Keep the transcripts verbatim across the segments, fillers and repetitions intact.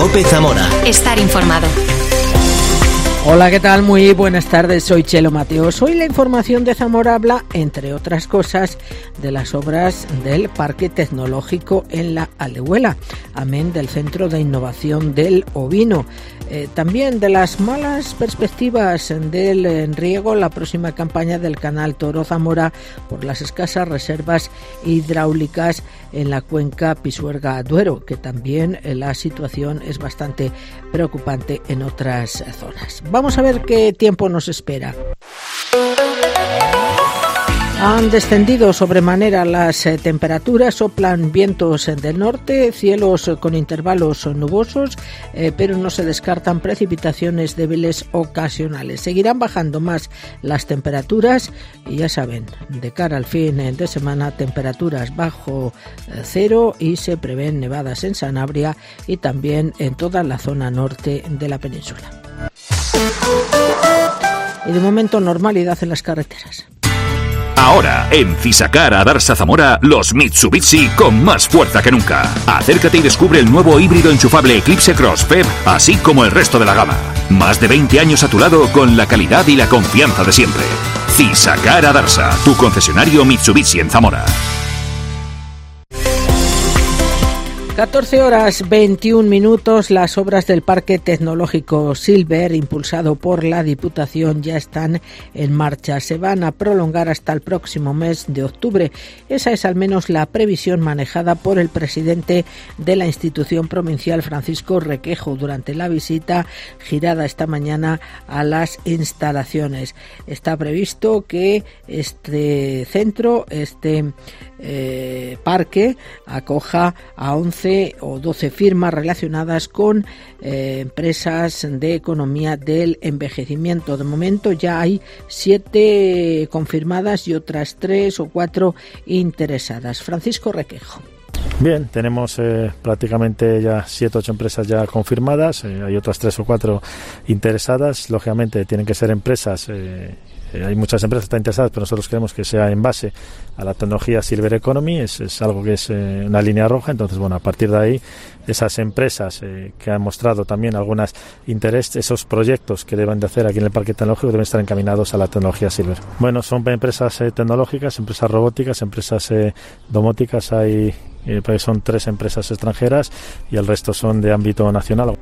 COPE Zamora. Estar informado. Hola, ¿qué tal? Muy buenas tardes, soy Chelo Mateos. Hoy la información de Zamora habla, entre otras cosas, de las obras del Parque Tecnológico en la Aldehuela, amén del Centro de Innovación del Ovino. Eh, también de las malas perspectivas del riego, la próxima campaña del canal Toro Zamora por las escasas reservas hidráulicas en la cuenca Pisuerga-Duero, que también la situación es bastante preocupante en otras zonas. Vamos a ver qué tiempo nos espera. Han descendido sobremanera las eh, temperaturas, soplan vientos del norte, cielos con intervalos nubosos, eh, pero no se descartan precipitaciones débiles ocasionales. Seguirán bajando más las temperaturas y ya saben, de cara al fin de semana, temperaturas bajo eh, cero y se prevén nevadas en Sanabria y también en toda la zona norte de la península. Y de momento normalidad en las carreteras. Ahora, en Fisacar a Darsa Zamora, los Mitsubishi con más fuerza que nunca. Acércate y descubre el nuevo híbrido enchufable Eclipse Cross F E B, así como el resto de la gama. Más de veinte años a tu lado con la calidad y la confianza de siempre. Fisacar a Darsa, tu concesionario Mitsubishi en Zamora. catorce horas veintiún minutos, las obras del Parque Tecnológico Silver, impulsado por la Diputación, ya están en marcha. Se van a prolongar hasta el próximo mes de octubre. Esa es al menos la previsión manejada por el presidente de la institución provincial, Francisco Requejo, durante la visita girada esta mañana a las instalaciones. Está previsto que este centro, este eh, parque, acoja a once o doce firmas relacionadas con eh, empresas de economía del envejecimiento. De momento ya hay siete confirmadas y otras tres o cuatro interesadas. Francisco Requejo. Bien, tenemos eh, prácticamente ya siete o ocho empresas ya confirmadas, eh, hay otras tres o cuatro interesadas. Lógicamente tienen que ser empresas, eh, eh, hay muchas empresas que están interesadas, pero nosotros queremos que sea en base a la tecnología Silver Economy, es, es algo que es eh, una línea roja. Entonces, bueno, a partir de ahí, esas empresas eh, que han mostrado también algunas interés, esos proyectos que deben de hacer aquí en el Parque Tecnológico deben estar encaminados a la tecnología Silver. Bueno, son empresas eh, tecnológicas, empresas robóticas, empresas eh, domóticas, hay Eh, pues son tres empresas extranjeras y el resto son de ámbito nacional.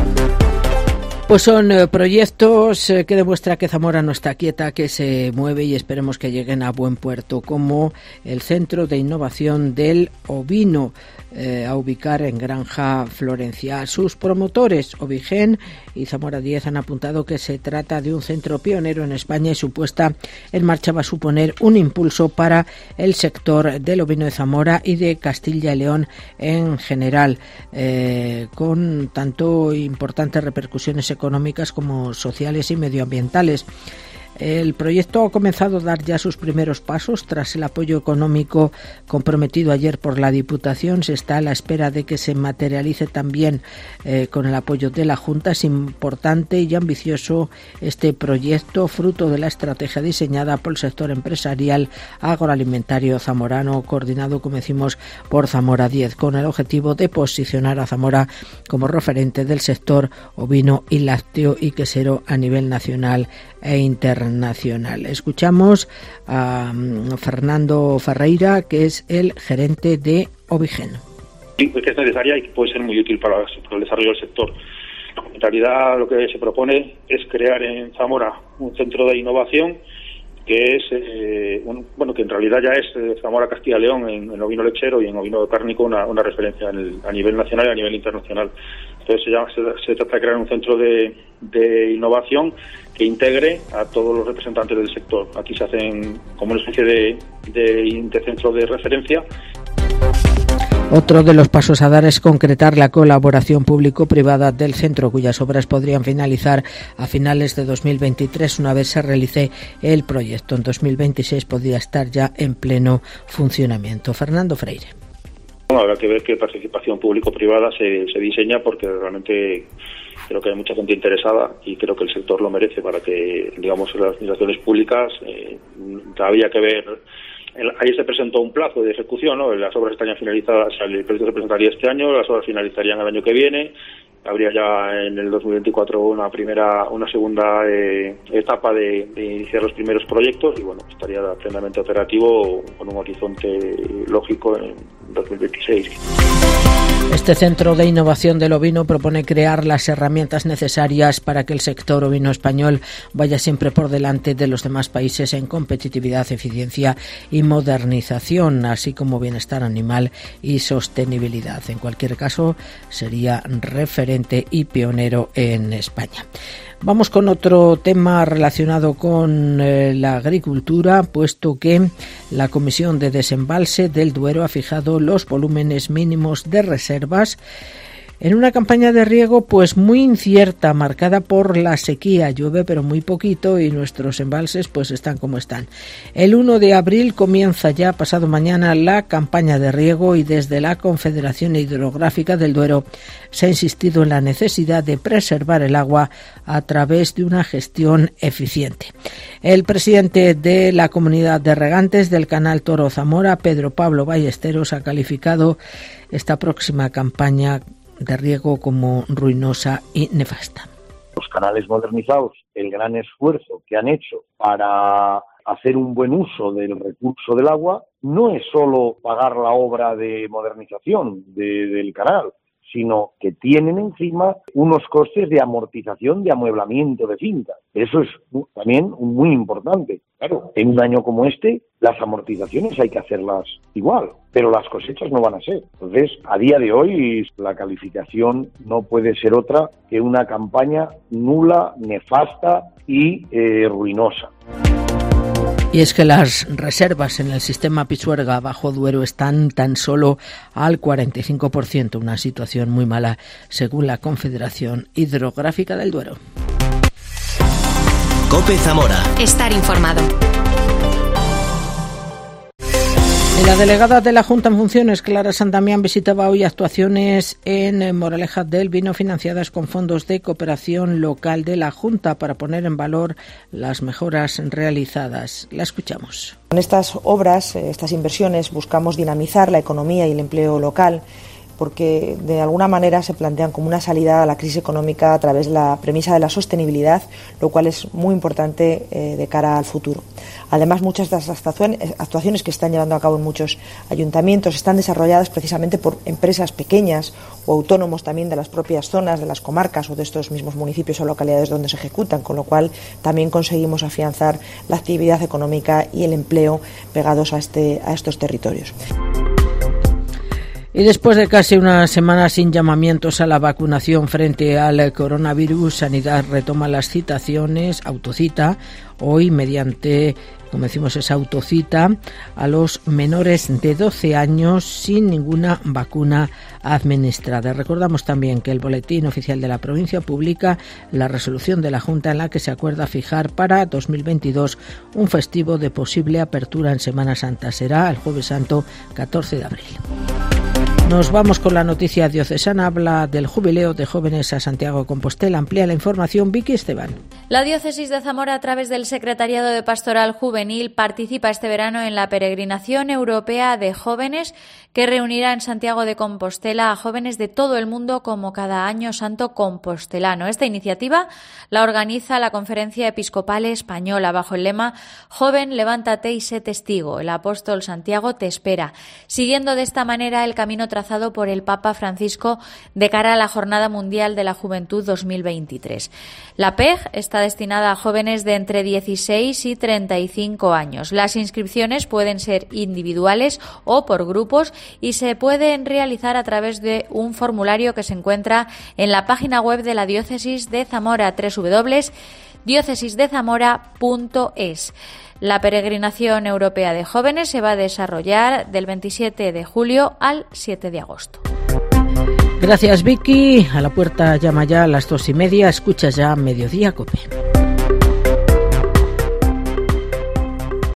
Pues son eh, proyectos eh, que demuestra que Zamora no está quieta, que se mueve y esperemos que lleguen a buen puerto, como el Centro de Innovación del Ovino, eh, a ubicar en Granja Florencia. Sus promotores, Ovigen y Zamora diez, han apuntado que se trata de un centro pionero en España y su puesta en marcha va a suponer un impulso para el sector del ovino de Zamora y de Castilla y León en general, eh, con tanto importantes repercusiones económicas como sociales y medioambientales. El proyecto ha comenzado a dar ya sus primeros pasos. Tras el apoyo económico comprometido ayer por la Diputación, se está a la espera de que se materialice también eh, con el apoyo de la Junta. Es importante y ambicioso este proyecto, fruto de la estrategia diseñada por el sector empresarial agroalimentario zamorano, coordinado, como decimos, por Zamora diez, con el objetivo de posicionar a Zamora como referente del sector ovino y lácteo y quesero a nivel nacional e internacional. Escuchamos a Fernando Ferreira, que es el gerente de Ovigen. Sí, que es necesaria y que puede ser muy útil para, para el desarrollo del sector. En realidad, lo que se propone es crear en Zamora un centro de innovación que es, eh, un, bueno, que en realidad ya es eh, Zamora Castilla y León en, en ovino lechero y en ovino cárnico una, una referencia en el, a nivel nacional y a nivel internacional. Entonces se, llama, se, se trata de crear un centro de, de innovación que integre a todos los representantes del sector. Aquí se hacen como una especie de, de, de centro de referencia. Otro de los pasos a dar es concretar la colaboración público-privada del centro, cuyas obras podrían finalizar a finales de dos mil veintitrés, una vez se realice el proyecto. En dos mil veintiséis podría estar ya en pleno funcionamiento. Fernando Freire. Bueno, habrá que ver qué participación público-privada se, se diseña, porque realmente creo que hay mucha gente interesada y creo que el sector lo merece para que, digamos, las administraciones públicas, eh, había que ver. Ahí se presentó un plazo de ejecución, ¿no? Las obras estarían finalizadas, o sea, el proyecto se presentaría este año, las obras finalizarían el año que viene, habría ya en el dos mil veinticuatro una primera, una segunda eh, etapa de, de iniciar los primeros proyectos y bueno, estaría plenamente operativo con un horizonte lógico en dos mil veintiséis. Este Centro de Innovación del Ovino propone crear las herramientas necesarias para que el sector ovino español vaya siempre por delante de los demás países en competitividad, eficiencia y modernización, así como bienestar animal y sostenibilidad. En cualquier caso, sería referente y pionero en España. Vamos con otro tema relacionado con eh, la agricultura, puesto que la Comisión de Desembalse del Duero ha fijado los volúmenes mínimos de reservas en una campaña de riego pues muy incierta, marcada por la sequía. Llueve pero muy poquito y nuestros embalses pues están como están. El uno de abril comienza ya pasado mañana la campaña de riego y desde la Confederación Hidrográfica del Duero se ha insistido en la necesidad de preservar el agua a través de una gestión eficiente. El presidente de la Comunidad de Regantes del Canal Toro Zamora, Pedro Pablo Ballesteros, ha calificado esta próxima campaña de riego como ruinosa y nefasta. Los canales modernizados, el gran esfuerzo que han hecho para hacer un buen uso del recurso del agua, no es solo pagar la obra de modernización de, del canal, sino que tienen encima unos costes de amortización, de amueblamiento de fincas. Eso es también muy importante. Claro, en un año como este, las amortizaciones hay que hacerlas igual, pero las cosechas no van a ser. Entonces, a día de hoy, la calificación no puede ser otra que una campaña nula, nefasta y eh, ruinosa. Y es que las reservas en el sistema Pisuerga Bajo Duero están tan solo al cuarenta y cinco por ciento, una situación muy mala según la Confederación Hidrográfica del Duero. COPE Zamora. Estar informado. La delegada de la Junta en funciones, Clara Santamián, visitaba hoy actuaciones en Moraleja del Vino financiadas con fondos de cooperación local de la Junta para poner en valor las mejoras realizadas. La escuchamos. Con estas obras, estas inversiones, buscamos dinamizar la economía y el empleo local, porque de alguna manera se plantean como una salida a la crisis económica a través de la premisa de la sostenibilidad, lo cual es muy importante eh, de cara al futuro. Además, muchas de las actuaciones que están llevando a cabo en muchos ayuntamientos están desarrolladas precisamente por empresas pequeñas o autónomos también de las propias zonas, de las comarcas o de estos mismos municipios o localidades donde se ejecutan, con lo cual también conseguimos afianzar la actividad económica y el empleo pegados a, este, a estos territorios. Y después de casi una semana sin llamamientos a la vacunación frente al coronavirus, Sanidad retoma las citaciones, autocita, hoy mediante, como decimos, esa autocita a los menores de doce años sin ninguna vacuna administrada. Recordamos también que el Boletín Oficial de la Provincia publica la resolución de la Junta en la que se acuerda fijar para dos mil veintidós un festivo de posible apertura en Semana Santa. Será el Jueves Santo, catorce de abril. Nos vamos con la noticia diocesana. Habla del jubileo de jóvenes a Santiago de Compostela. Amplía la información Vicky Esteban. La diócesis de Zamora, a través del Secretariado de Pastoral Juvenil, participa este verano en la peregrinación europea de jóvenes que reunirá en Santiago de Compostela a jóvenes de todo el mundo como cada año santo compostelano. Esta iniciativa la organiza la Conferencia Episcopal Española bajo el lema Joven, levántate y sé testigo. El apóstol Santiago te espera, siguiendo de esta manera el camino trazado por el Papa Francisco de cara a la Jornada Mundial de la Juventud dos mil veintitrés. La P E G está destinada a jóvenes de entre dieciséis y treinta y cinco años. Las inscripciones pueden ser individuales o por grupos y se pueden realizar a través de un formulario que se encuentra en la página web de la Diócesis de Zamora, doble u doble u doble u punto diócesis de zamora punto es. La peregrinación europea de jóvenes se va a desarrollar del veintisiete de julio al siete de agosto. Gracias, Vicky. A la puerta llama ya a las dos y media. Escuchas ya Mediodía COPE.